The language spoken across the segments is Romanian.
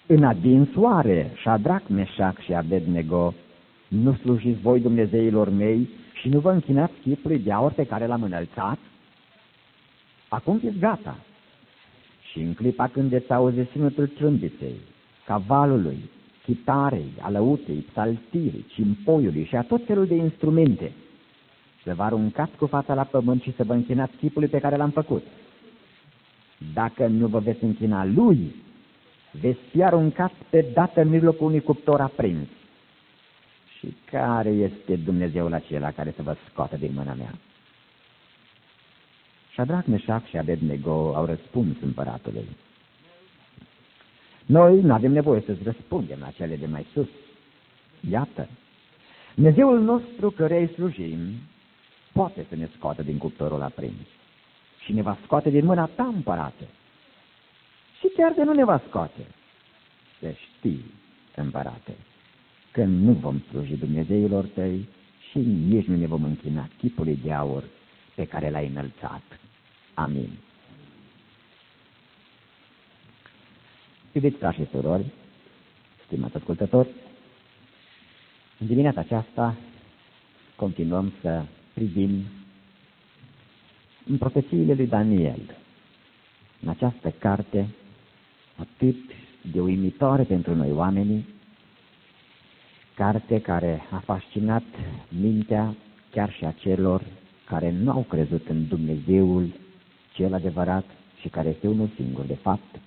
În adinsoare, Șadrac, Meșac și Abednego, nu slujiți voi Dumnezeilor mei și nu vă închinați chipului de aur pe care l-am înălțat? Acum fiți gata. Și în clipa când veți auzi sunetul trâmbiței, cavalului, chitarei, alăutei, psaltirii, cimpoiului și a tot felul de instrumente, să vă aruncați cu fața la pământ și să vă închinați chipului pe care l-am făcut. Dacă nu vă veți închina lui, veți fi aruncați pe dată în mijlocul unui cuptor aprins. Și care este Dumnezeul acela care să vă scoată din mâna mea? Șadrac, Meșac și Abednego au răspuns împăratului: noi nu avem nevoie să-ți răspundem la cele de mai sus. Iată, Dumnezeul nostru căreia îi slujim poate să ne scoată din cuptorul aprins și ne va scoate din mâna ta, împărate. Și chiar de nu ne va scoate, să știi, împărate, că nu vom sluji Dumnezeilor tăi și nici nu ne vom închina chipului de aur pe care l-ai înălțat. Amin. Iubiți frați și surori, stimați ascultători, în dimineața aceasta continuăm să privim în profețiile lui Daniel, în această carte atât de uimitoare pentru noi oamenii, carte care a fascinat mintea chiar și a celor care nu au crezut în Dumnezeul cel adevărat și care este unul singur de fapt.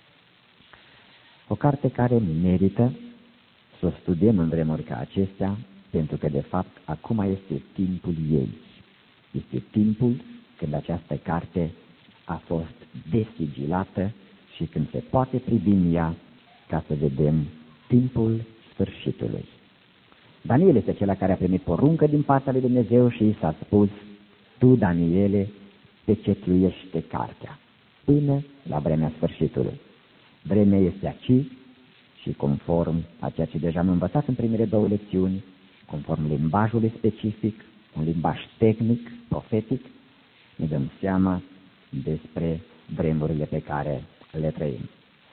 O carte care merită să o studiem în vremuri ca acestea, pentru că de fapt acum este timpul ei. Este timpul când această carte a fost desigilată și când se poate privi în ea ca să vedem timpul sfârșitului. Daniel este acela care a primit poruncă din partea lui Dumnezeu și i s-a spus: tu, Daniele, pecetluiește cartea până la vremea sfârșitului. Vremea este aici și conform a ceea ce deja am învățat în primele două lecțiuni, conform limbajului specific, un limbaj tehnic, profetic, ne dăm seama despre vremurile pe care le trăim.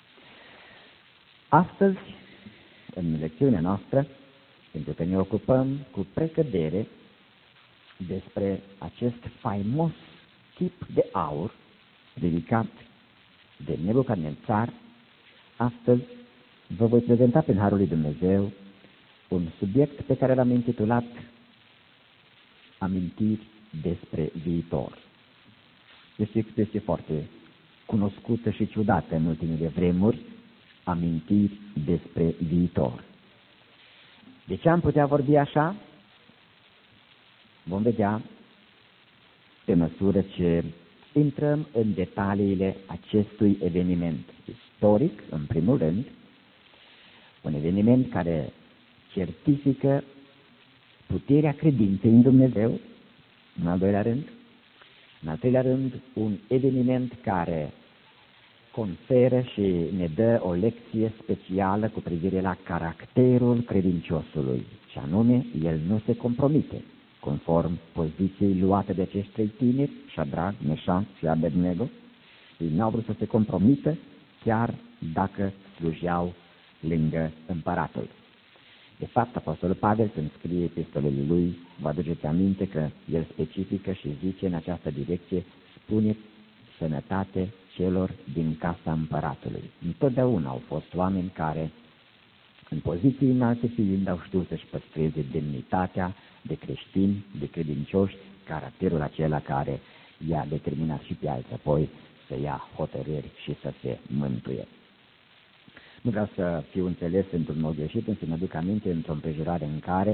Astăzi, în lecțiunea noastră, pentru că ne ocupăm cu precădere despre acest faimos chip de aur ridicat de Nebucadnețar, astăzi vă voi prezenta prin Harul lui Dumnezeu un subiect pe care l-am intitulat Amintiri despre viitor. Este o expresie foarte cunoscută și ciudată în ultimele vremuri, amintiri despre viitor. De ce am putea vorbi așa? Vom vedea pe măsură ce intrăm în detaliile acestui eveniment istoric, în primul rând, un eveniment care certifică puterea credinței în Dumnezeu, în al doilea rând, în al treilea rând, un eveniment care conferă și ne dă o lecție specială cu privire la caracterul credinciosului, și anume, el nu se compromite, conform poziției luate de acești trei tineri, Șadrac, Meșac și Abednego. Ei n-au vrut să se compromită, chiar dacă slujeau lângă împăratul. De fapt, Apostolul Pavel, când scrie epistolele lui, vă aduceți aminte că el specifică și zice în această direcție: spuneți sănătate celor din casa împăratului. Întotdeauna au fost oameni care, în poziții înalte fiind, au știut să-și păstreze demnitatea de creștini, de credincioși, caracterul acela care i-a determinat și pe alții apoi să ia hotărâri și să se mântuie. Nu vreau să fiu înțeles într-un mod greșit, însă mă duc aminte într-o împrejurare în care,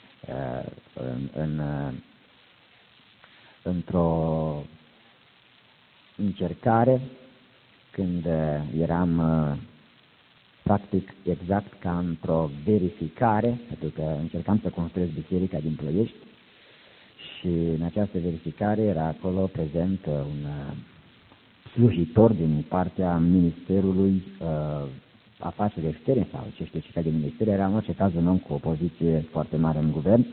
într-o încercare, când eram practic exact ca într-o verificare, pentru că încercam să construiesc biserica din Ploiești și în această verificare era acolo prezent un slujitor din partea Ministerului Afaceri Externe sau ce știu ce de minister, era în orice caz un om cu o poziție foarte mare în guvern.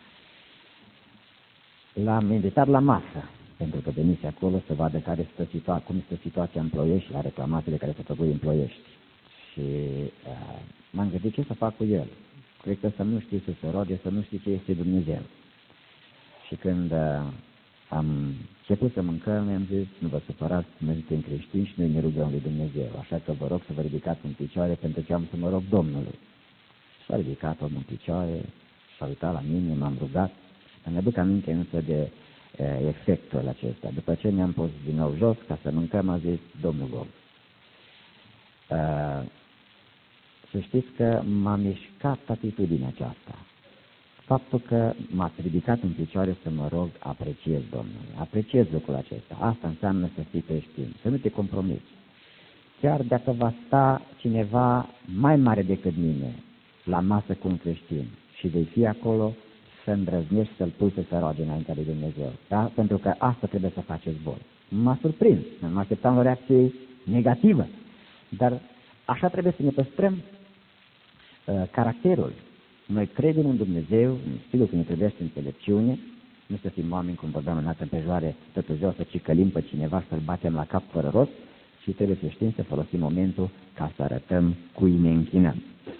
L-am invitat la masă, pentru că venise acolo să vadă cum este situația în Ploiești, la reclamațiile care se făcut în Ploiești. Și m-am gândit ce să fac cu el. Cred că să nu știu să se roage, să nu știu ce este Dumnezeu. Și când am început să mâncăm, mi-am zis, nu vă supărați, noi suntem creștini și noi ne rugăm lui Dumnezeu, așa că vă rog să vă ridicați în picioare pentru că am să mă rog Domnului. S-a ridicat omul în picioare, s-a uitat la mine, m-am rugat. Îmi aduc aminte însă de efectul acesta. După ce mi-am pus din nou jos ca să mâncăm, a zis Domnul Gol. Să știți că m-a mișcat atitudinea aceasta. Faptul că m-ați ridicat în picioare să mă rog, apreciez Domnului. Apreciez lucrul acesta. Asta înseamnă să fii creștin, să nu te compromiți. Chiar dacă va sta cineva mai mare decât mine la masă cu un creștin și vei fi acolo, să îndrăznești să-l pui să se roage înaintea lui Dumnezeu. Da? Pentru că asta trebuie să faceți voi. M-a surprins, nu mă așteptam o reacție negativă, dar așa trebuie să ne păstrăm caracterul. Noi credem în Dumnezeu, sigur că ne trebuie înțelepciune, nu să fim oameni, cum vorbeam în altă împrejoare, tot ziua să cicălim pe cineva și să-l batem la cap fără rost, și trebuie să știm să folosim momentul ca să arătăm cui ne închinăm.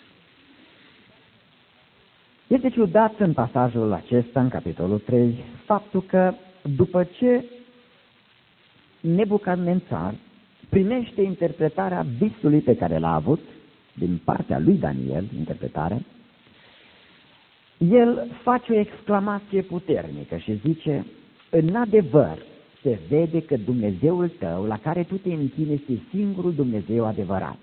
Este ciudat în pasajul acesta, în capitolul 3, faptul că după ce Nebucadnețar primește interpretarea visului pe care l-a avut din partea lui Daniel, interpretare, el face o exclamație puternică și zice, în adevăr se vede că Dumnezeul tău, la care tu te închini, este singurul Dumnezeu adevărat.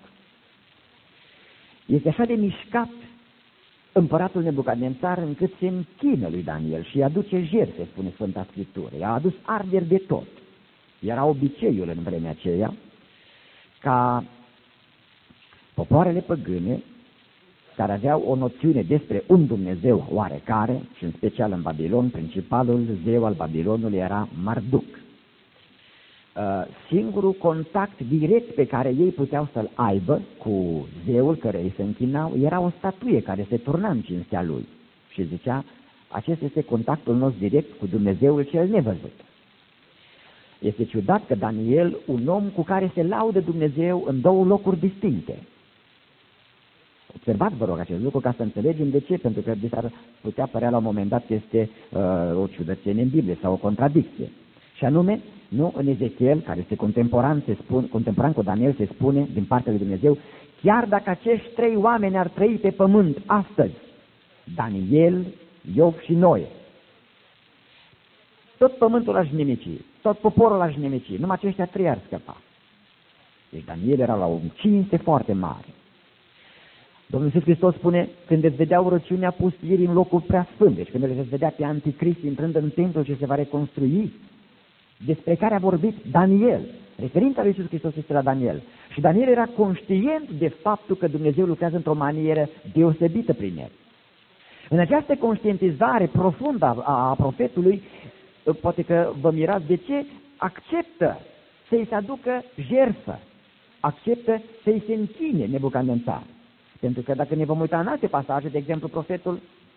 Este așa de mișcat împăratul Nebucadnețar încât se închină lui Daniel și îi aduce jertfe, spune Sfânta Scriptură. I-a adus arderi de tot. Era obiceiul în vremea aceea ca popoarele păgâne, care aveau o noțiune despre un Dumnezeu oarecare, și în special în Babilon, principalul zeu al Babilonului era Marduk. Singurul contact direct pe care ei puteau să-l aibă cu zeul care îi se închinau era o statuie care se turna în cinstea lui și zicea, acesta este contactul nostru direct cu Dumnezeul cel nevăzut. Este ciudat că Daniel, un om cu care se laudă Dumnezeu în două locuri distincte. Observați, vă rog, acest lucru ca să înțelegem de ce, pentru că ar putea părea la un moment dat că este o ciudățenie în Biblie sau o contradicție. Și anume, nu, în Ezechiel, care este contemporan cu Daniel, se spune din partea lui Dumnezeu, chiar dacă acești trei oameni ar trăi pe pământ astăzi, Daniel, Iov și Noe, tot pământul aș nimici, tot poporul aș nimici, numai aceștia trei ar scăpa. Deci Daniel era la o cinste foarte mare. Domnul Iisus Hristos spune, când veți vedea urăciunea pustirii în locul prea sfânt, deci când veți vedea pe Anticrist intrând în templul ce se va reconstrui, despre care a vorbit Daniel. Referința lui Iisus Hristos este la Daniel. Și Daniel era conștient de faptul că Dumnezeu lucrează într-o manieră deosebită prin el. În această conștientizare profundă a profetului, poate că vă mirați de ce, acceptă să-i se aducă jertfă, acceptă să-i se închine Nebucadnețar. Pentru că dacă ne vom uita în alte pasaje, de exemplu, profetul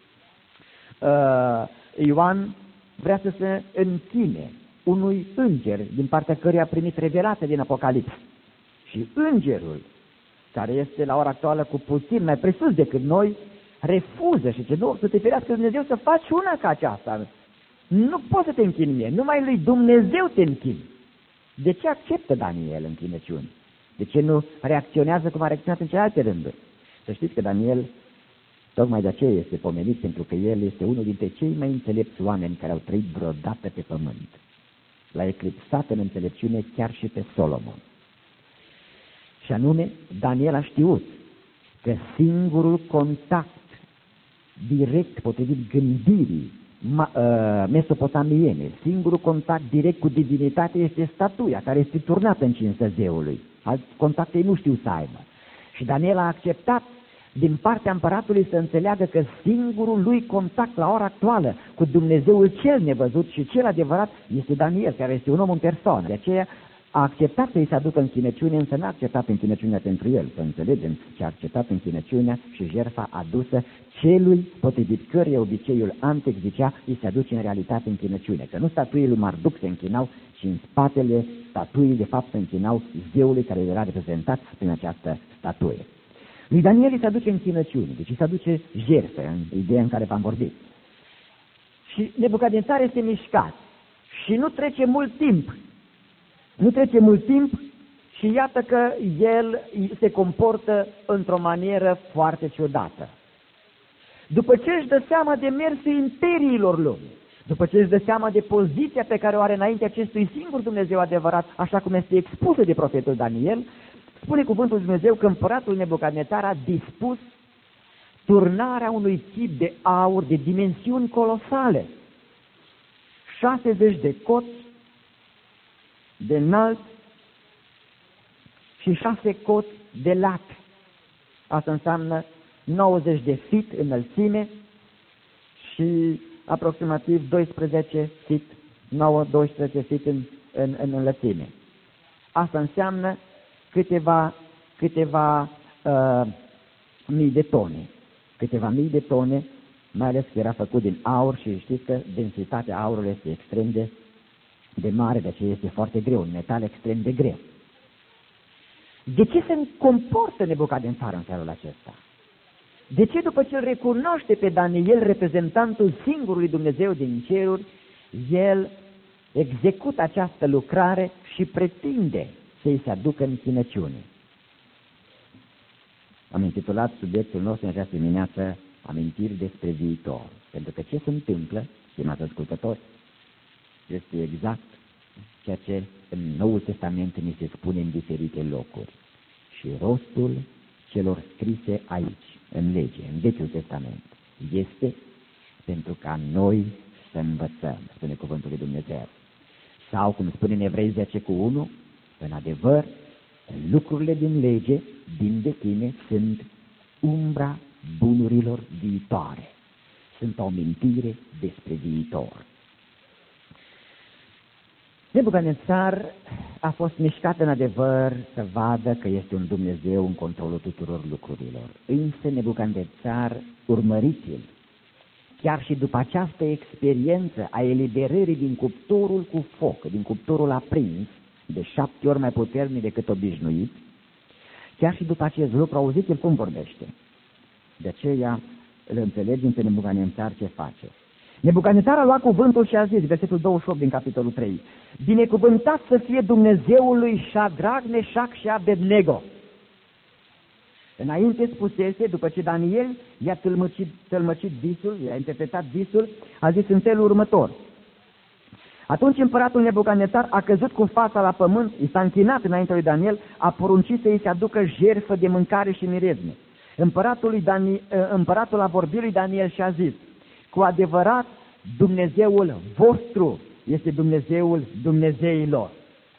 Ioan vrea să se închine unui înger din partea căruia a primit revelație din Apocalips. Și îngerul, care este la ora actuală cu puțin mai presus decât noi, refuză și zice, nu, să te ferească Dumnezeu să faci una ca aceasta. Nu poți să te închini mie, numai lui Dumnezeu te închini. De ce acceptă Daniel închinăciuni? De ce nu reacționează cum a reacționat în celelalte rânduri? Să știți că Daniel, tocmai de aceea este pomenit, pentru că el este unul dintre cei mai înțelepți oameni care au trăit vreodată pe pământ. L-a eclipsat în înțelepciune chiar și pe Solomon. Și anume, Daniel a știut că singurul contact direct, potrivit gândirii mesopotamiene, singurul contact direct cu divinitatea este statuia care este turnată în cinstea zeului. Alți contacte ei nu știu să aibă. Și Daniel a acceptat din partea împăratului să înțeleagă că singurul lui contact la ora actuală cu Dumnezeul cel nevăzut și cel adevărat este Daniel, care este un om în persoană. De aceea a acceptat să-i se aducă închinăciune, însă n-a acceptat închinăciunea pentru el. Să înțelegem ce a acceptat închinăciunea și jertfa adusă celui potrivit căruia obiceiul antic zicea îi se aduce în realitate închinăciune. Că nu statuile lui Marduk se închinau, ci în spatele statuii de fapt se închinau zeului care era reprezentat prin această statuie. Lui Daniel îi se aduce închinăciune, deci îi se aduce jertfă, în ideea în care v-am vorbit. Și Nebucadnețar este mișcat și nu trece mult timp. Nu trece mult timp și iată că el se comportă într-o manieră foarte ciudată. După ce își dă seama de mersul imperiilor lumii, după ce își dă seama de poziția pe care o are înainte acestui singur Dumnezeu adevărat, așa cum este expusă de profetul Daniel, spune cuvântul Dumnezeu că împăratul Nebucadnețar a dispus turnarea unui chip de aur de dimensiuni colosale, 60 de coți de înalt și 6 coți de lat. Asta înseamnă 90 de fit înălțime și aproximativ 12 fit, 9-12 fit în înălțime. Asta înseamnă câteva mii de tone. Câteva mii de tone, mai ales că era făcut din aur și știți că densitatea aurului este extrem de mare, de aceea este foarte greu, un metal extrem de greu. De ce se comportă Nebucadnețar în felul acesta? De ce după ce îl recunoaște pe Daniel, reprezentantul singurului Dumnezeu din ceruri, el execută această lucrare și pretinde să-i se aducă închinăciune? Am intitulat subiectul nostru în această dimineață Amintiri despre viitor. Pentru că ce se întâmplă, stimați ascultători, este exact ceea ce în Noul Testament ni se spune în diferite locuri. Și rostul celor scrise aici, în lege, în Vechiul Testament, este pentru ca noi să învățăm, spune cuvântul lui Dumnezeu. Sau, cum spune în Evrei 10:1, în adevăr, lucrurile din lege, din vechime, sunt umbra bunurilor viitoare. Sunt o amintire despre viitor. Nebucadnețar a fost mișcat în adevăr să vadă că este un Dumnezeu în controlul tuturor lucrurilor. Însă Nebucadnețar, urmăriți-l, chiar și după această experiență a eliberării din cuptorul cu foc, din cuptorul aprins, de 7 ori mai puternic decât obișnuit, chiar și după acest lucru, auziți el cum vorbește. De aceea îl înțelegem pe Nebucadnețar ce face. Nebucadnețar a luat cuvântul și a zis, versetul 28 din capitolul 3, binecuvântat să fie Dumnezeul lui Șadrac, Meșac și Abednego. Înainte spusese, după ce Daniel i-a tălmăcit visul, i-a interpretat visul, a zis în felul următor. Atunci împăratul Nebucadnețar a căzut cu fața la pământ, i s-a închinat înaintea lui Daniel, a poruncit să îi se aducă jertfă de mâncare și mirezme. Împăratul a vorbit lui Daniel și a zis, cu adevărat Dumnezeul vostru este Dumnezeul Dumnezeilor.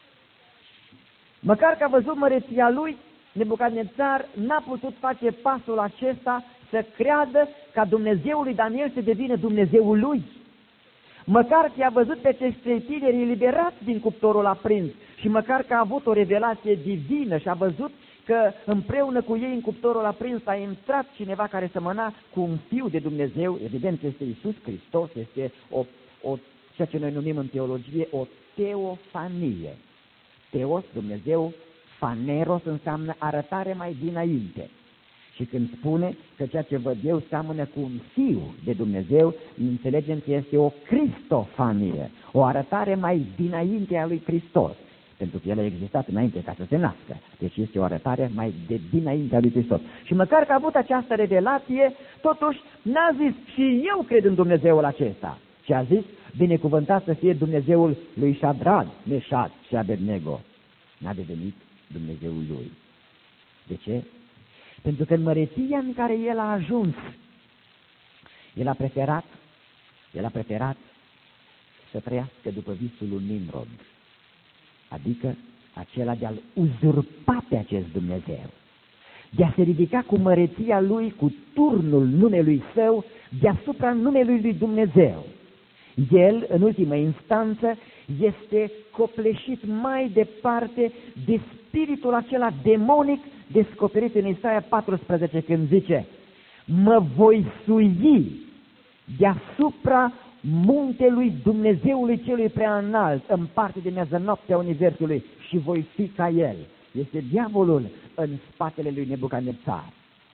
Măcar că a văzut măreția lui, Nebucadnețar n-a putut face pasul acesta să creadă ca Dumnezeul lui Daniel să devină Dumnezeul lui. Măcar că a văzut pe acești trei tineri eliberați din cuptorul aprins și măcar că a avut o revelație divină și a văzut că împreună cu ei în cuptorul aprins a intrat cineva care semăna cu un fiu de Dumnezeu, evident este Iisus Hristos, este ceea ce noi numim în teologie o teofanie. Teos, Dumnezeu, faneros înseamnă arătare mai dinainte. Și când spune că ceea ce văd eu seamănă cu un fiu de Dumnezeu, înțelegem că este o cristofanie, o arătare mai dinainte a lui Hristos. Pentru că el a existat înainte ca să se nască. Deci este o arătare mai de dinaintea lui Hristos. Și măcar că a avut această revelație, totuși n-a zis și eu cred în Dumnezeul acesta. Și a zis, binecuvântat să fie Dumnezeul lui Șadrac, Meșac și Abednego. N-a devenit Dumnezeul lui. De ce? Pentru că în măreția în care el a ajuns, el a preferat să trăiască după visul lui Nimrod. Adică acela de a-l uzurpa pe acest Dumnezeu, de a se ridica cu măreția lui, cu turnul numelui său, deasupra numelui lui Dumnezeu. El, în ultimă instanță, este copleșit mai departe de spiritul acela demonic descoperit în Isaia 14, când zice, mă voi sui deasupra muntelui Dumnezeului celui prea înalt, în parte de miază noaptea universului, și voi fi ca el. Este diavolul în spatele lui Nebucadnețar.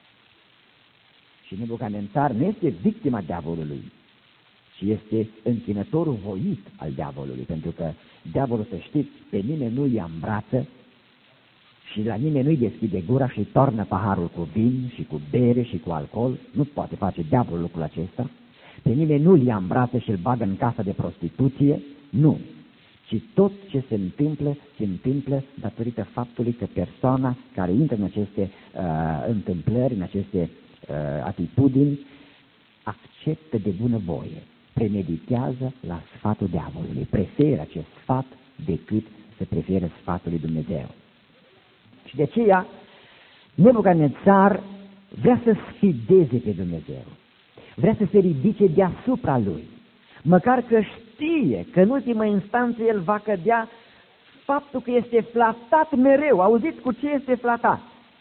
Și Nebucadnețar nu este victima diavolului, ci este închinătorul voit al diavolului, pentru că diavolul, să știți, pe nimeni nu ia în brață și la nimeni nu-i deschide gura și toarnă paharul cu vin și cu bere și cu alcool. Nu poate face diavolul lucrul acesta. Pe nimeni nu-l ia în brață și îl bagă în casa de prostituție, nu. Ci tot ce se întâmplă datorită faptului că persoana care intră în aceste întâmplări, în aceste atitudini, acceptă de bunăvoie, premeditează la sfatul diavolului, preferă acest sfat decât să preferă sfatul lui Dumnezeu. Și de aceea Nebucadnețar vrea să sfideze pe Dumnezeu, vrea să se ridice deasupra lui, măcar că știe că în ultimă instanță el va cădea, faptul că este flatat mereu. Auziți cu ce este flatat?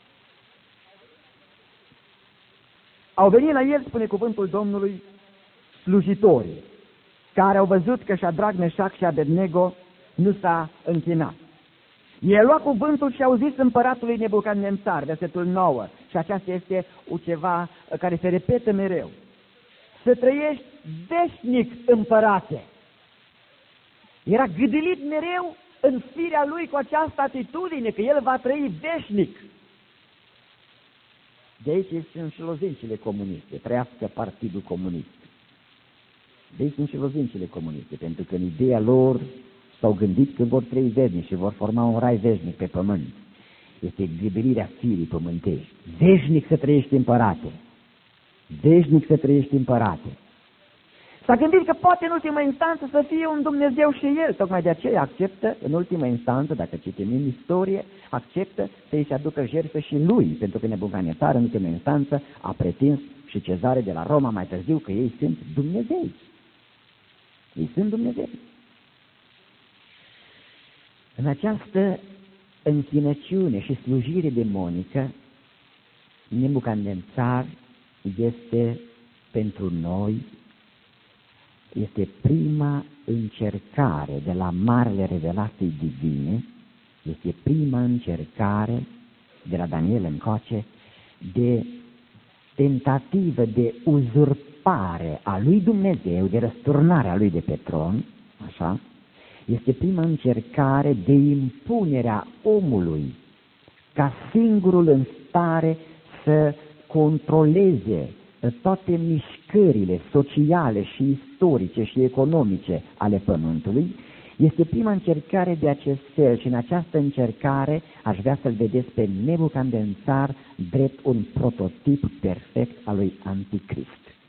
Au venit la el, spune cuvântul Domnului, slujitorii, care au văzut că Șadrac, Meșac și Abednego nu s-a închinat. El lua cuvântul și au zis împăratului Nebucadnețar, versetul 9, și aceasta este ceva care se repetă mereu: să trăiești veșnic, împărate. Era gâdilit mereu în firea lui cu această atitudine, că el va trăi veșnic. De aici sunt și lozincile comuniste, trăiască Partidul Comunist. De aici sunt și lozincile comuniste, pentru că în ideea lor s-au gândit că vor trăi veșnic și vor forma un rai veșnic pe pământ. Este gâdilirea firii pământești. Veșnic să trăiești, împărate. Veșnic să trăiești, împărate. S-a gândit că poate în ultima instanță să fie un Dumnezeu și el. Tocmai de aceea acceptă în ultima instanță, dacă citim în istorie, acceptă să-i se aducă jertfă și lui, pentru că Nebucadnețar în ultima instanță a pretins și Cezare de la Roma mai târziu că ei sunt Dumnezei. Ei sunt Dumnezei. În această închinăciune și slujire demonică, Nebucadnețar este pentru noi, este prima încercare de la marele revelații divine, este prima încercare de la Daniel încoace de tentativă de uzurpare a lui Dumnezeu, de răsturnare a lui de pe tron, așa. Este prima încercare de impunerea omului ca singurul în stare să controleze toate mișcările sociale și istorice și economice ale Pământului. Este prima încercare de acest fel și în această încercare aș vrea să-l vedeți pe Nebucadnețar drept un prototip perfect al lui Anticrist.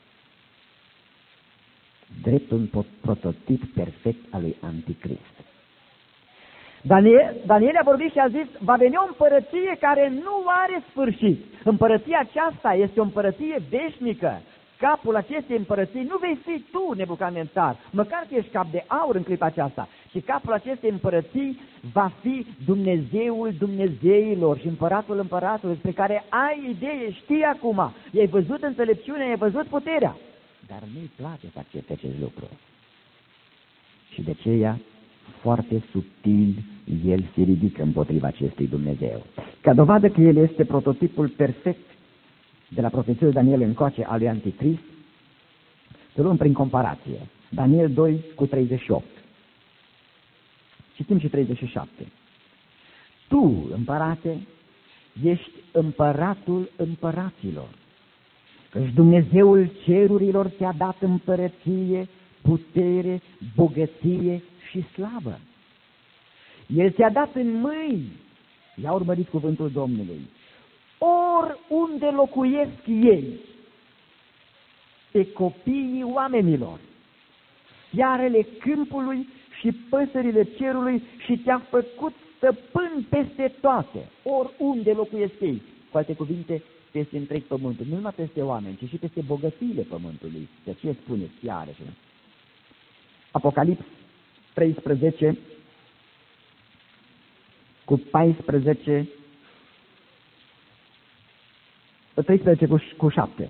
Drept un prototip perfect al lui Anticrist. Daniel a vorbit și a zis: va veni o împărăție care nu are sfârșit. Împărăția aceasta este o împărăție veșnică. Capul acestei împărății nu vei fi tu, Nebucadnețar, măcar că ești cap de aur în clipa aceasta, și capul acestei împărății va fi Dumnezeul Dumnezeilor și Împăratul Împăratului, despre care ai idee, știi acum, i-ai văzut înțelepciunea, i-ai văzut puterea, dar nu-i place să accepte acest lucru. Și de aceea, foarte subtil, el se ridică împotriva acestui Dumnezeu. Ca dovadă că el este prototipul perfect de la profeția Daniel încoace al lui Anticrist, să luăm prin comparație. Daniel 2:38. Citim și 37. Tu, împărate, ești împăratul împăraților, căci Dumnezeul cerurilor ți-a dat împărăție, putere, bogăție și slavă. El ți-a dat în mâini, i-a urmărit cuvântul Domnului, oriunde locuiesc ei, pe copiii oamenilor, fiarele câmpului și păsările cerului, și te-a făcut stăpân peste toate, oriunde locuiesc ei. Cu alte cuvinte, peste întreg pământul, nu numai peste oameni, ci și peste bogățiile pământului. De aceea spune fiare. Apocalips 13 cu 14 cu 7.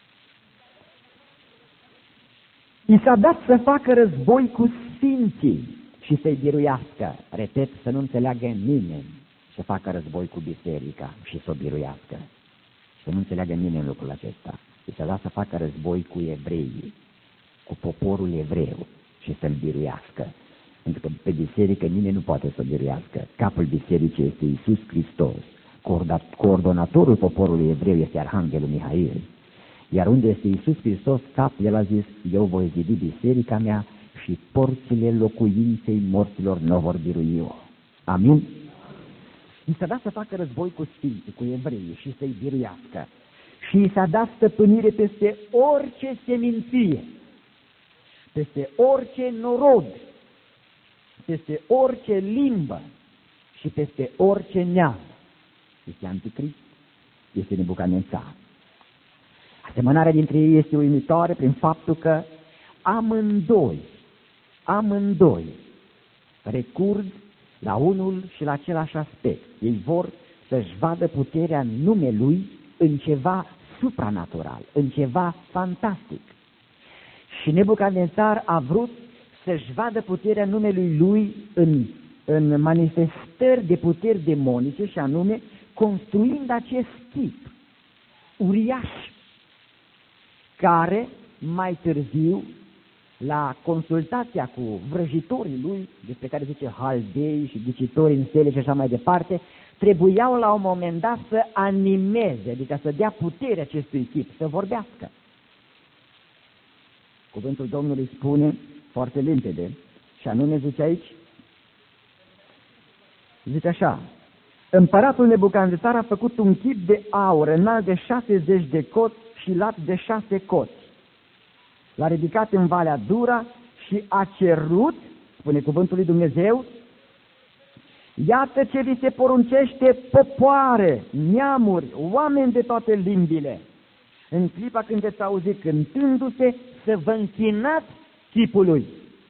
I s-a dat să facă război cu sfinții și să-i biruiască. Repet, să nu înțeleagă nimeni să facă război cu biserica și să o biruiască. Să nu înțeleagă nimeni lucrul acesta. I să lasă să facă război cu evreii, cu poporul evreu și să-l biruiască. Pentru că pe biserică nimeni nu poate să biruiască. Capul bisericii este Iisus Hristos. Coordonatorul poporului evreu este Arhanghelul Mihail. Iar unde este Iisus Hristos cap, el a zis, eu voi zidi biserica mea și porțile locuinței morților nu vor birui-o. Amin? I s-a dat să facă război cu sfinții, cu evreii și să-i biruiască. Și i s-a dat stăpânire peste orice seminție, peste orice norod, peste orice limbă și peste orice neam. Este Anticrist, este Nebucadnețar. Asemănarea dintre ei este uimitoare prin faptul că amândoi recurg la unul și la același aspect. Ei vor să-și vadă puterea numelui în ceva supranatural, în ceva fantastic. Și Nebucadnețar a vrut să-și vadă puterea numelui lui în manifestări de puteri demonice, și anume construind acest chip uriaș, care mai târziu, la consultația cu vrăjitorii lui, despre care zice haldei și ghicitori în stele și așa mai departe, trebuiau la un moment dat să animeze, adică să dea putere acestui chip, să vorbească. Cuvântul Domnului spune foarte limpede, și anume zice aici, zice așa: împăratul Nebucadnețar a făcut un chip de aur înalt de 60 de coți și lat de 6 coți. L-a ridicat în Valea Dura și a cerut, spune cuvântul lui Dumnezeu, iată ce vi se poruncește, popoare, neamuri, oameni de toate limbile. În clipa când veți auzi cântându-se, să vă închinați chipului.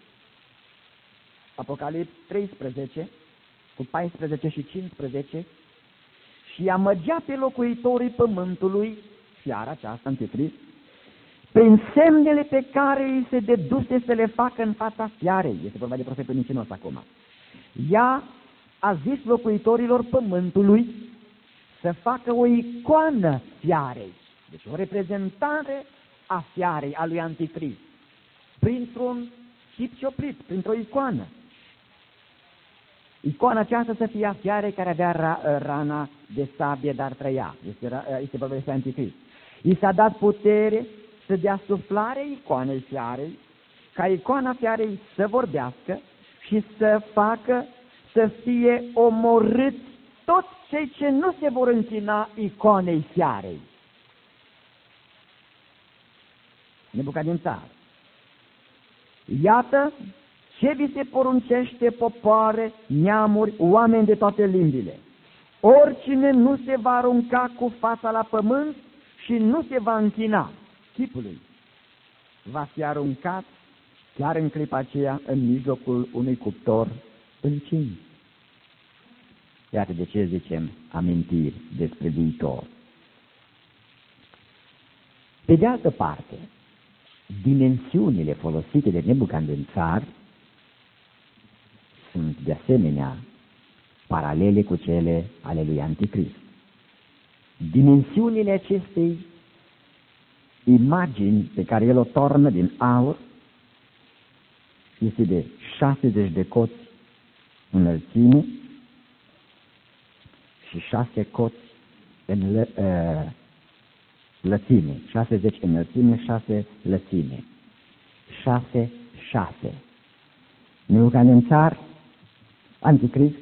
Apocalips 13, cu 14 și 15, și amăgea pe locuitorii pământului, fiara aceasta, Anticrist, prin semnele pe care îi se deduse să le facă în fața fiarei. Este vorba de profetul mincinos acum. Ea a zis locuitorilor pământului să facă o icoană fiarei, deci o reprezentare a fiarei, a lui Anticrist, printr-un chip cioplit, printr-o icoană. Icoana aceasta să fie a fiarei care avea rana de sabie, dar trăia. Este vorba despre Anticrist. I s-a dat putere să dea suflare icoanei fiarei, ca icoana fiarei să vorbească și să facă să fie omorât toți cei ce nu se vor închina icoanei fiarei. Nebucadnețar: iată ce vi se poruncește, popoare, neamuri, oameni de toate limbile. Oricine nu se va arunca cu fața la pământ și nu se va închina chipului, va fi aruncat chiar în clipa aceea în mijlocul unui cuptor încins. Iată de ce zicem amintiri despre viitor. Pe de altă parte, dimensiunile folosite de Nebucadnețar sunt de asemenea paralele cu cele ale lui Anticrist. Dimensiunile acestei imagini pe care el o tornă din aur este de 60 de coți înălțime și 6 coți în lățime. 60 înălțime, 6 lățime. 6. Nebucadnețar, Anticrist,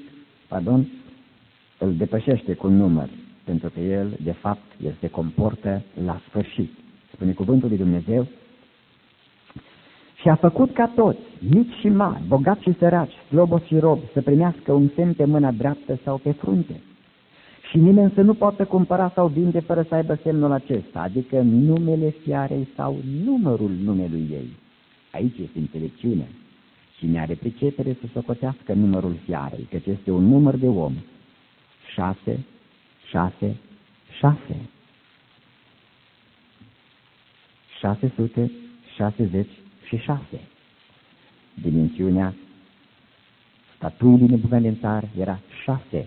îl depășește cu un număr, pentru că el, de fapt, el se comportă la sfârșit. Spune cuvântul lui Dumnezeu: și a făcut ca toți, mici și mari, bogați și săraci, slobos și robi, să primească un semn pe mâna dreaptă sau pe frunte. Și nimeni să nu poată cumpăra sau vinde fără să aibă semnul acesta, adică numele fiarei sau numărul numelui ei. Aici este înțelepciunea. Cine are pricepere să socotească numărul fiarei, căci este un număr de om. 6, 6, 6. 666. Dimensiunea statuii lui Nebucadnețar era 6.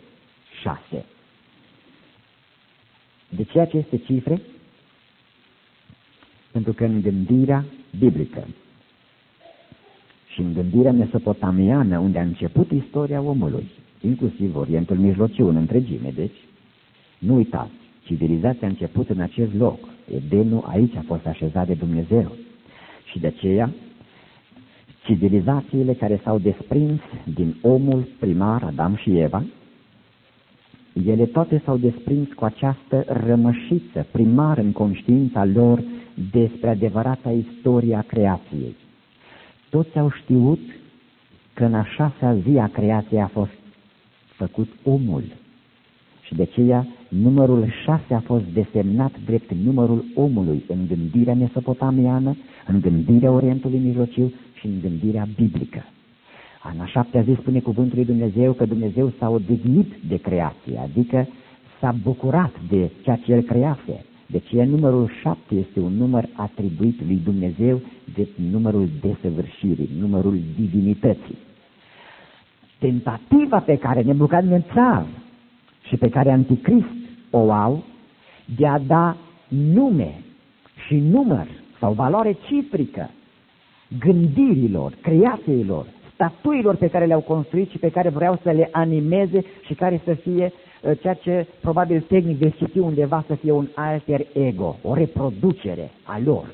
De ce aceste cifre? Pentru că în gândirea biblică și în gândirea mesopotamiană, unde a început istoria omului, inclusiv Orientul Mijlociu în întregime, deci, nu uitați, civilizația a început în acest loc. Edenul aici a fost așezat de Dumnezeu. Și de aceea, civilizațiile care s-au desprins din omul primar, Adam și Eva, ele toate s-au desprins cu această rămășiță primară în conștiința lor despre adevărata istoria creației. Toți au știut că în a 6-a zi a creației a fost făcut omul. Și de aceea numărul 6 a fost desemnat drept numărul omului în gândirea mesopotamiană, în gândirea Orientului Mijlociu și în gândirea biblică. În a 7-a zi spune cuvântul lui Dumnezeu că Dumnezeu s-a odihnit de creație, adică s-a bucurat de ceea ce El crease. De aceea numărul 7 este un număr atribuit lui Dumnezeu de numărul desăvârșirii, numărul divinității. Tentativa pe care Nebucadnețar și pe care Anticrist o au de a da nume și număr sau valoare cifrică gândirilor, creațiilor, statuilor pe care le-au construit și pe care vreau să le animeze și care să fie ceea ce probabil tehnic veți citi undeva să fie un alter ego, o reproducere a lor.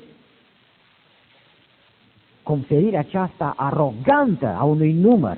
Conferirea aceasta arogantă a unui număr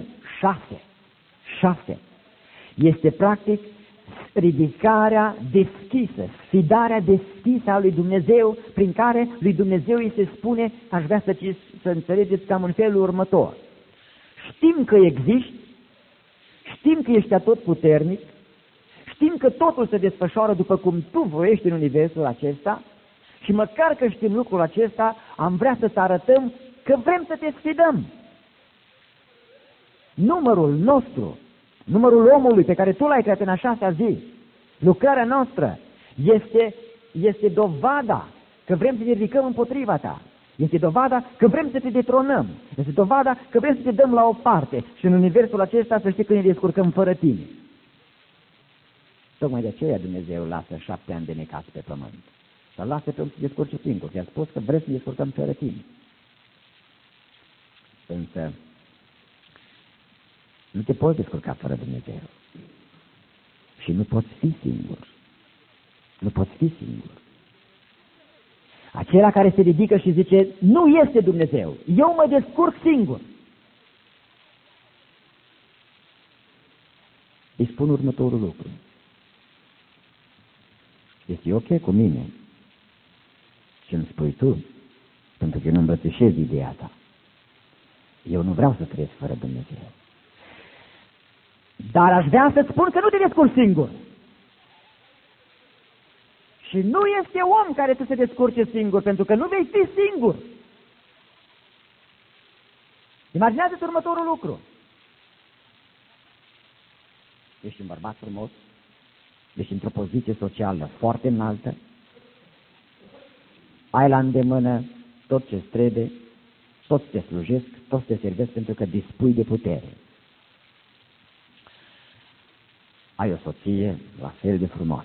6 este practic ridicarea deschisă, sfidarea deschisă a lui Dumnezeu, prin care lui Dumnezeu îi se spune, aș vrea să înțelegeți cam în felul următor: știm că existi, știm că ești atotputernic, știm că totul se desfășoară după cum tu voiești în universul acesta și măcar că știm lucrul acesta, am vrea să-ți arătăm că vrem să te sfidăm. Numărul nostru, numărul omului pe care tu l-ai creat în a 6-a zi, lucrarea noastră, este dovada că vrem să ne ridicăm împotriva ta. Este dovada că vrem să te detronăm. Este dovada că vrem să te dăm la o parte. Și în universul acesta să știi că ne descurcăm fără tine. Tocmai de aceea Dumnezeu lasă 7 ani de necas pe pământ. Să lasă pe om să descurce singur. Și a spus că vrem să ne descurcăm fără tine. Însă nu te poți descurca fără Dumnezeu. Și nu poți fi singur. Nu poți fi singur. Acela care se ridică și zice, nu este Dumnezeu, eu mă descurc singur. Îi spun următorul lucru. Este ok cu mine și îmi spui tu, pentru că eu nu îmbrățișez ideea ta. Eu nu vreau să trăiesc fără Dumnezeu. Dar aș vrea să-ți spun că nu te descurci singur. Și nu este om care tu se descurce singur, pentru că nu vei fi singur. Imaginează-ți următorul lucru. Ești un bărbat frumos, ești într-o poziție socială foarte înaltă, ai la îndemână tot ce-ți trebuie, toți te slujesc, toți te servesc pentru că dispui de putere. Ai o soție la fel de frumoasă.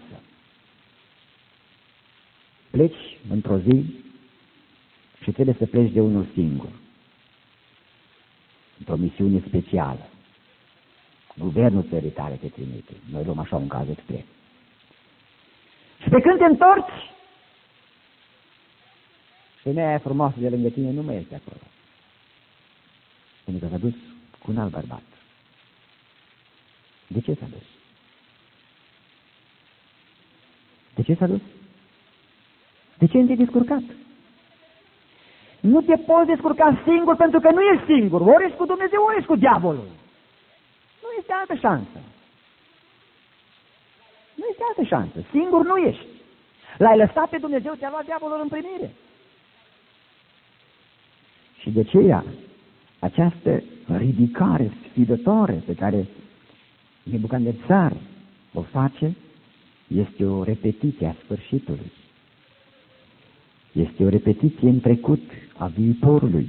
Pleci într-o zi și trebuie să pleci de unul singur, într-o misiune specială. Guvernul țării tale te trimite. Noi luăm așa un caz extrem. Și pe când te întorci, femeia aia frumoasă de lângă tine nu mai este acolo. Pentru că s-a dus cu un alt bărbat. De ce s-a dus? De ce s-a dus? De ce nu te-ai descurcat? Nu te poți descurca singur pentru că nu ești singur. Ori ești cu Dumnezeu, ori ești cu diavolul. Nu este altă șansă. Nu este altă șansă. Singur nu ești. L-ai lăsat pe Dumnezeu, ți-a luat diavolul în primire. Și de aceea, această ridicare sfidătoare pe care Nebucadnețar o face, este o repetiție a sfârșitului. Este o repetiție în trecut a viitorului.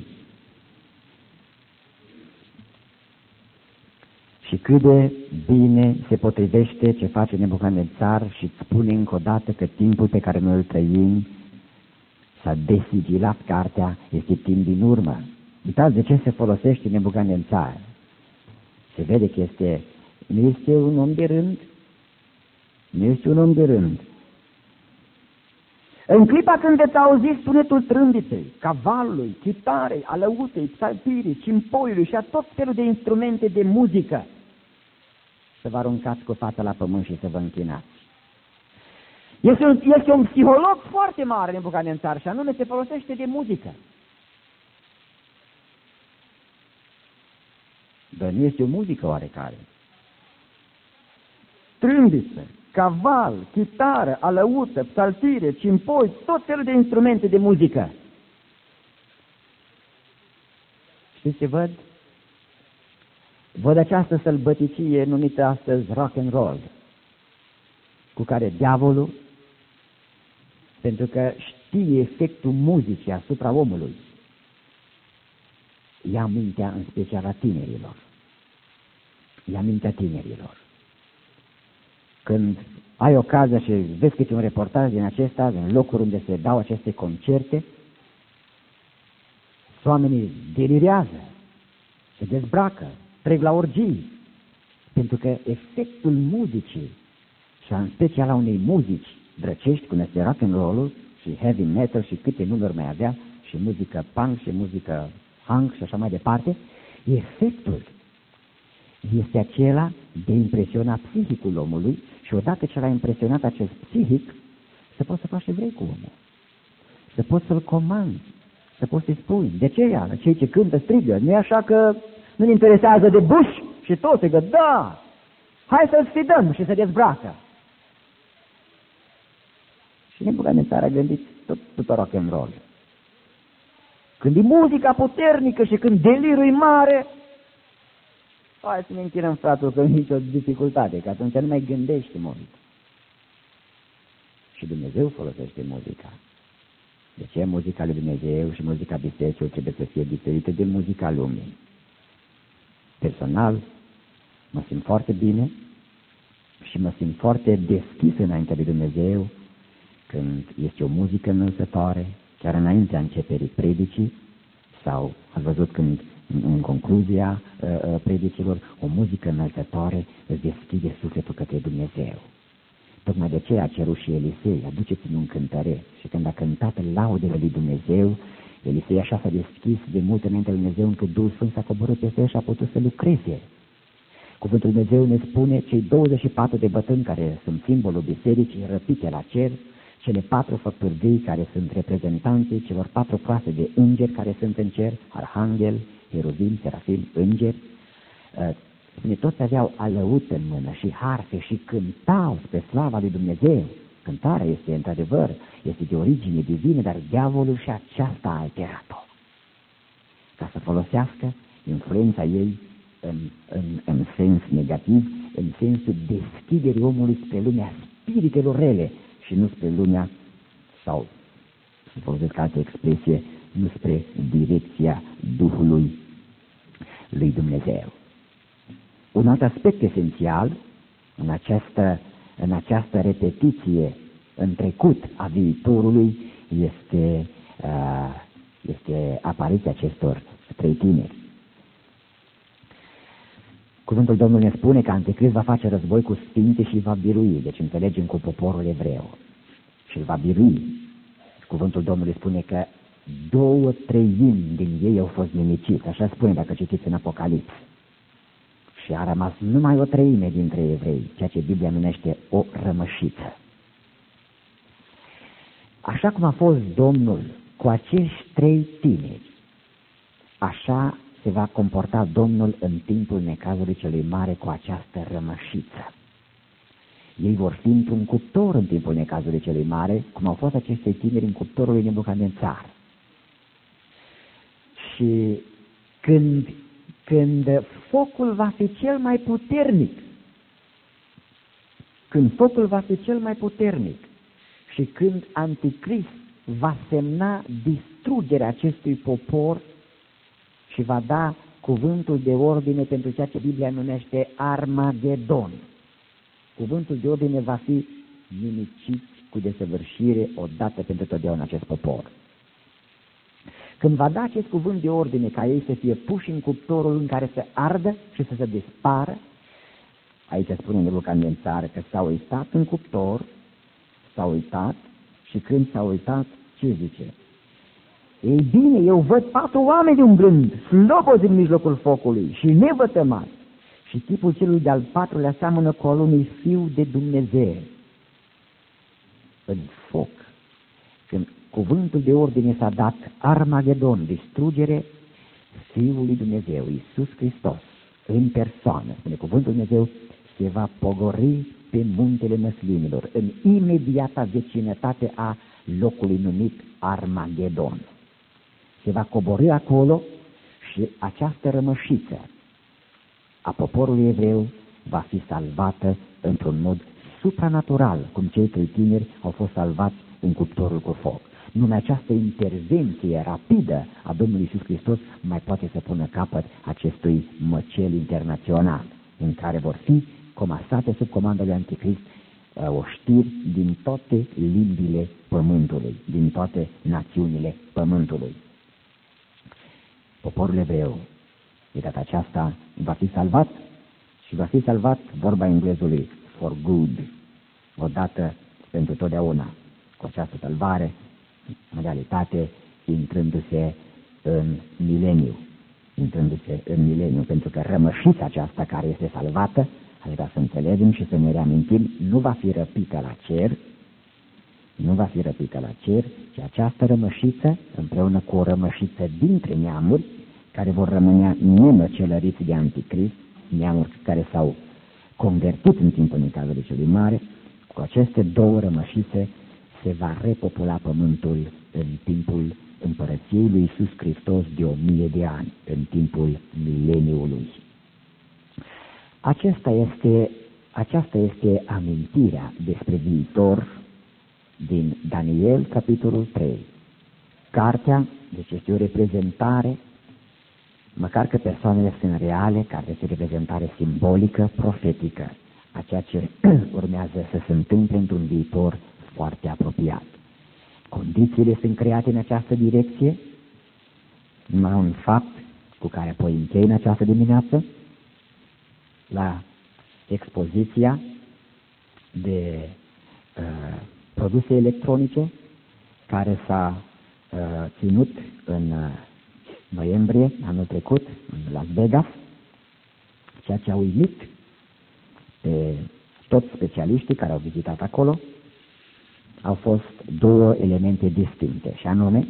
Și cât de bine se potrivește ce face Nebucadnețar și îți spune încă o dată că timpul pe care noi îl trăim s-a desigilat cartea, este timp din urmă. Uitați de ce se folosește Nebucadnețar. Se vede că nu este un om de rând. Nu este un om de rând. În clipa când veți auzi sunetul trâmbiței, cavalului, chitarei, alăutei, psaltirii, cimpoiului și a tot felul de instrumente de muzică, să vă aruncați cu fața la pământ și să vă închinați. Este un psiholog foarte mare Nebucadnețar și anume se folosește de muzică. Dar nu este o muzică oarecare. Trâmbiță, caval, chitară, alăută, psaltire, cimpoi, tot felul de instrumente de muzică. Știți ce văd? Văd această sălbăticie numită astăzi rock and roll, cu care diavolul, pentru că știe efectul muzicii asupra omului, ia mintea în special a tinerilor. Ia mintea tinerilor. Când ai ocazia și vezi câte un reportaj din acesta, în locuri unde se dau aceste concerte, oamenii delirează, se dezbracă, trec la orgii, pentru că efectul muzicii, și în special a unei muzici drăcești, cum este rock and roll și heavy metal și câte numeri mai avea, și muzică punk și muzică funk și așa mai departe, efectul este acela de impresiona psihicul omului și odată ce l-a impresionat acest psihic, să poți să faci ce vrei cu omul. Să poți să-l comanzi, să poți să-i spui, de ce ea, cei ce cântă strigă, nu e așa că nu-i interesează de Bush și toți zică, da, hai să-l sfidăm și să dezbracă. Și Nebucadnețar a gândit tot după rock and roll. Când e muzica puternică și când delirul e mare, hai să ne închinăm, fratul, că nu e nicio dificultate, că atunci nu mai gândești mult. Și Dumnezeu folosește muzica. De ce muzica lui Dumnezeu și muzica bisericii trebuie să fie diferită de muzica lumii? Personal, mă simt foarte bine și mă simt foarte deschis înaintea lui Dumnezeu când este o muzică înălțătoare, chiar înaintea începerii predicii, sau ați văzut când în concluzia predicilor, o muzică înălțătoare îți deschide sufletul către Dumnezeu. Tocmai de aceea a cerut și Elisei, aduceți-mi un cântăreț. Și când a cântat laudele lui Dumnezeu, Elisei așa s-a deschis de mult înaintea lui Dumnezeu, încât Duhul Sfânt s-a coborât peste el și a putut să lucreze. Cuvântul lui Dumnezeu ne spune, cei 24 de bătrâni care sunt simbolul bisericii răpite la cer, cele 4 făpturi vii care sunt reprezentanții celor 4 clase de îngeri care sunt în cer, arhanghel, heruvim, serafim, îngeri, spune, toți aveau alăută în mână și harfe și cântau spre slava lui Dumnezeu. Cântarea este, într-adevăr, este de origine divină, dar diavolul și aceasta a alterat-o, ca să folosească influența ei în sens negativ, în sensul deschiderii omului spre lumea spiritelor rele și nu spre lumea, sau, să folosesc altă expresie, nu spre direcția Duhului lui Dumnezeu. Un alt aspect esențial în această repetiție în trecut a viitorului este apariția acestor 3 tineri. Cuvântul Domnului ne spune că Anticrist va face război cu sfinții și va birui, deci înțelegem cu poporul evreu, și îl va birui. Cuvântul Domnului spune că 2/3 din ei au fost nimiciți, așa spune dacă citiți în Apocalips. Și a rămas numai 1/3 dintre evrei, ceea ce Biblia numește o rămășiță. Așa cum a fost Domnul cu acești 3 tineri, așa se va comporta Domnul în timpul necazului celui mare cu această rămășiță. Ei vor fi într-un cuptor în timpul necazului celui mare, cum au fost aceste tineri în cuptorul lui Nebucadnețar. Și când focul va fi cel mai puternic, și când Anticrist va semna distrugerea acestui popor și va da cuvântul de ordine pentru ceea ce Biblia numește Armagedon. Cuvântul de ordine va fi nimicit cu desăvârșire odată pentru totdeauna acest popor. Când va da acest cuvânt de ordine ca ei să fie puși în cuptorul în care să ardă și să se dispară, aici spune în Luca în țară că s-a uitat în cuptor, s-a uitat și când s-a uitat, ce zice? Ei bine, eu văd 4 oameni umblând, slobozi în mijlocul focului și nevătămați. Și tipul celui de-al 4-lea seamănă cu al unui fiu de Dumnezeu. În foc, când cuvântul de ordine s-a dat, Armagedon, distrugere, Fiul lui Dumnezeu, Iisus Hristos, în persoană, spune cuvântul Dumnezeu, se va pogori pe muntele măslinilor, în imediata vecinătate a locului numit Armagedon. Se va coborî acolo și această rămășiță a poporului evreu va fi salvată într-un mod supranatural, cum cei 3 tineri au fost salvați în cuptorul cu foc. Numai această intervenție rapidă a Domnului Iisus Hristos mai poate să pună capăt acestui măcel internațional, în care vor fi comasate sub comanda lui Anticrist oștiri din toate limbile pământului, din toate națiunile pământului. Poporul evreu, de data aceasta, va fi salvat și va fi salvat, vorba englezului, for good, odată pentru totdeauna, cu această salvare, în realitate, intrându-se în mileniu, pentru că rămășița aceasta care este salvată, aș vrea să înțelegem și să ne reamintim, nu va fi răpită la cer, ci această rămășiță, împreună cu o rămășiță dintre neamuri, care vor rămâne nemăcelăriți de Anticrist, neamuri care s-au convertit în timpul necazului celui mare, cu aceste 2 rămășițe se va repopula pământul în timpul împărăției lui Iisus Hristos de 1000 de ani, în timpul mileniului. Aceasta este amintirea despre viitor din Daniel, capitolul 3. Cartea, deci este o reprezentare, măcar că persoanele sunt reale, cartea este o reprezentare simbolică, profetică, a ceea ce urmează să se întâmple într-un viitor foarte apropiat. Condițiile sunt create în această direcție, numai un fapt cu care apoi închei în această dimineață, la expoziția de produse electronice care s-a ținut în noiembrie anul trecut în Las Vegas, ceea ce a uimit pe toți specialiștii care au vizitat acolo, au fost 2 elemente distincte, și anume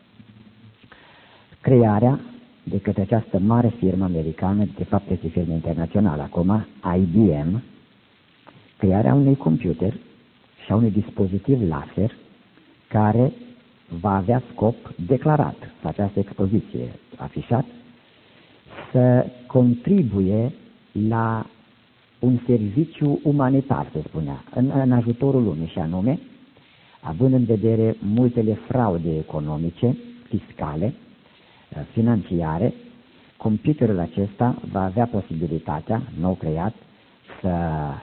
crearea de către această mare firmă americană, de fapt este firmă internațională acum, IBM, crearea unui computer și a unui dispozitiv laser care va avea scop declarat, la această expoziție afișat, să contribuie la un serviciu umanitar, se spunea, în ajutorul lumii, și anume, având în vedere multele fraude economice, fiscale, financiare, computerul acesta va avea posibilitatea, nou creat, să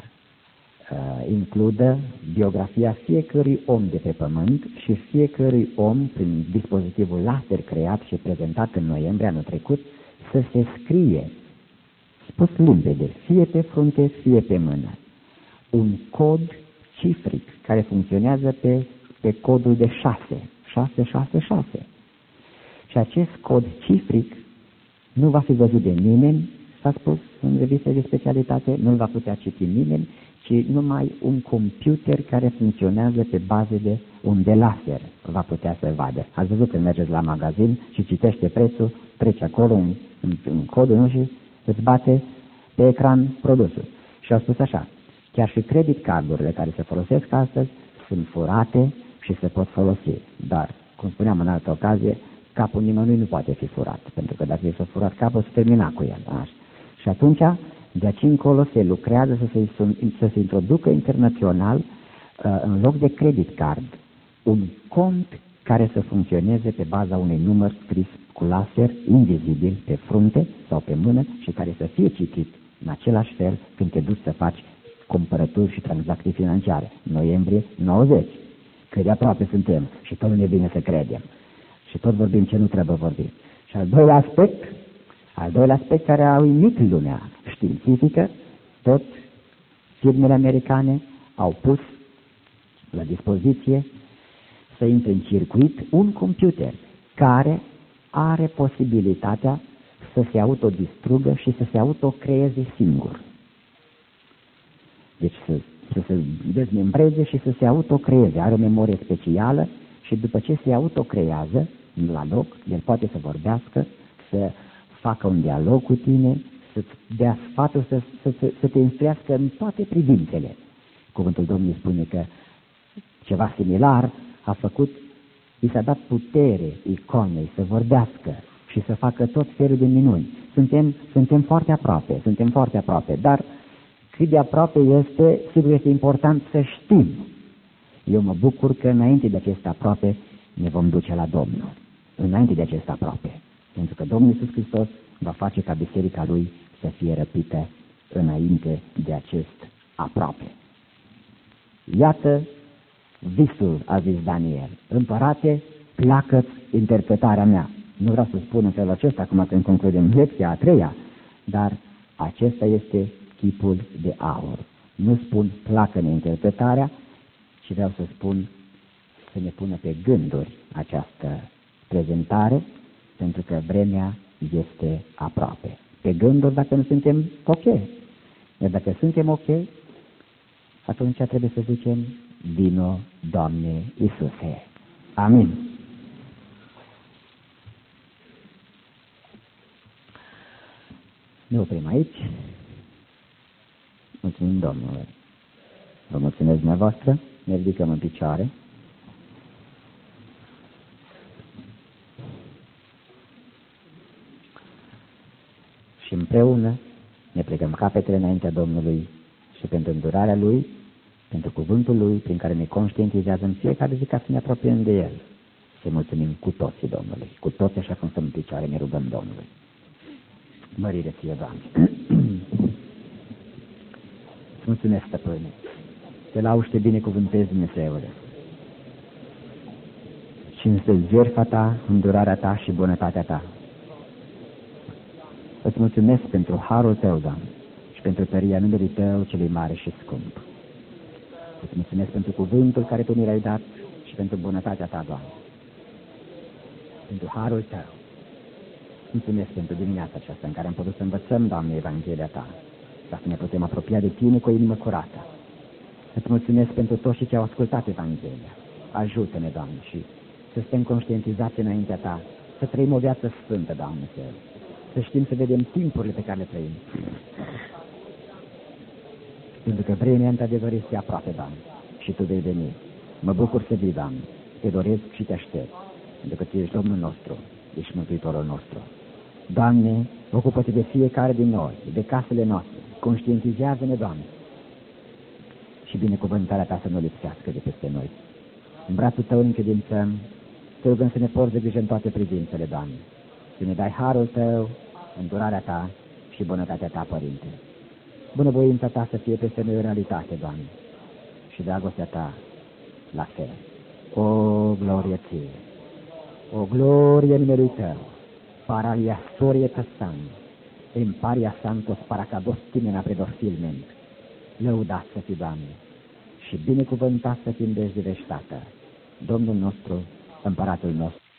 includă biografia fiecărui om de pe pământ și fiecărui om, prin dispozitivul laser creat și prezentat în noiembrie anul trecut, să se scrie, spus limpede, fie pe frunte, fie pe mână, un cod cifric care funcționează pe codul de 666. Și acest cod cifric nu va fi văzut de nimeni, s-a spus în reviste de specialitate, nu-l va putea citi nimeni, ci numai un computer care funcționează pe bază de unde laser va putea să vadă. Ați văzut când mergeți la magazin și citește prețul, trece acolo în codul, nu, și îți bate pe ecran produsul. Și au spus așa, chiar și credit cardurile care se folosesc astăzi sunt furate și se pot folosi. Dar, cum spuneam în altă ocazie, capul nimănui nu poate fi furat, pentru că dacă s-a furat capul, se termina cu el. Așa. Și atunci, de aici încolo se lucrează să se introducă internațional, în loc de credit card, un cont care să funcționeze pe baza unui număr scris cu laser invizibil pe frunte sau pe mână și care să fie citit în același fel când te duci să faci cumpărături și tranzacții financiare. Noiembrie 90. Cât de aproape suntem și tot nu ne vine să credem. Și tot vorbim ce nu trebuie vorbit. Și al doilea aspect care a uimit lumea științifică, tot firmele americane au pus la dispoziție să intre în circuit un computer care are posibilitatea să se autodistrugă și să se autocreeze singur. Deci să se dezmembreze și să se autocreeze. Are o memorie specială și după ce se autocrează la loc, el poate să vorbească, să facă un dialog cu tine, să-ți dea sfatul, să te instruiască în toate privințele. Cuvântul Domnului spune că ceva similar a făcut, i s-a dat putere iconei să vorbească și să facă tot felul de minuni. Suntem foarte aproape, dar cât de aproape este, sigur este important să știm. Eu mă bucur că înainte de acest aproape ne vom duce la Domnul. Înainte de acest aproape. Pentru că Domnul Iisus Hristos va face ca biserica Lui să fie răpită înainte de acest aproape. Iată visul, a zis Daniel. Împărate, pleacă-ți interpretarea mea. Nu vreau să spun în felul acesta, acum când concludem lecția a treia, dar acesta este chipul de aur. Nu spun pleacă-ne interpretarea, ci vreau să spun să ne pună pe gânduri această prezentare, pentru că vremea este aproape. Pe gânduri dacă nu suntem ok. Iar dacă suntem ok, atunci trebuie să zicem, vino, Doamne Iisuse. Amin. Ne oprim aici. Mulțumim Domnului. Vă mulțumesc dumneavoastră. Ne ridicăm în picioare. Și împreună ne plecăm capetele înaintea Domnului și pentru îndurarea Lui, pentru cuvântul Lui, prin care ne conștientizează în fiecare zi ca să ne apropiem de El. Să mulțumim cu toții Domnului. Cu toți așa cum stăm în picioare, ne rugăm Domnului. Mărire ție, Doamne! Mulțumesc, Stăpâne! Te lauzi, te binecuvântezi, Dumnezeule! Cinstezi jertfa Ta, îndurarea Ta și bunătatea Ta. Îți mulțumesc pentru harul Tău, Doamne, și pentru tăria numelui Tău celui mare și scump. Îți mulțumesc pentru cuvântul care Tu mi l-ai dat și pentru bunătatea Ta, Doamne. Pentru harul Tău. Mulțumesc pentru dimineața aceasta în care am putut să învățăm, Doamne, Evanghelia Ta, ca să ne putem apropia de Tine cu o inimă curată. Îți mulțumesc pentru toți ce au ascultat Evanghelia. Ajută-ne, Doamne, și să stăm conștientizați înaintea Ta, să trăim o viață sfântă, Doamne, să știm să vedem timpurile pe care le trăim. Pentru că vremea, într-adevăr, este aproape, Doamne, și Tu vei veni. Mă bucur să vii, Doamne, te doresc și te aștept, pentru că Tu ești Domnul nostru, ești Mântuitorul nostru. Doamne, ocupă-te de fiecare din noi, de casele noastre, conștientizează-ne, Doamne, și binecuvântarea Ta să nu lipsească de peste noi. În brațul Tău încredințăm, Te rugăm să ne porți de grijă în toate privințele, Doamne, să ne dai harul Tău, îndurarea Ta și bunătatea Ta, Părinte. Bunăvoința Ta să fie peste noi o realitate, Doamne, și dragostea Ta la fel. O glorie Ție! O glorie numelui Tău! Paralia storie Tăsan, Emparia Santos paracados timena predorfilment. Lăudați să fii, Doamne, și binecuvântați să fim de veștată, Domnul nostru, Împăratul nostru.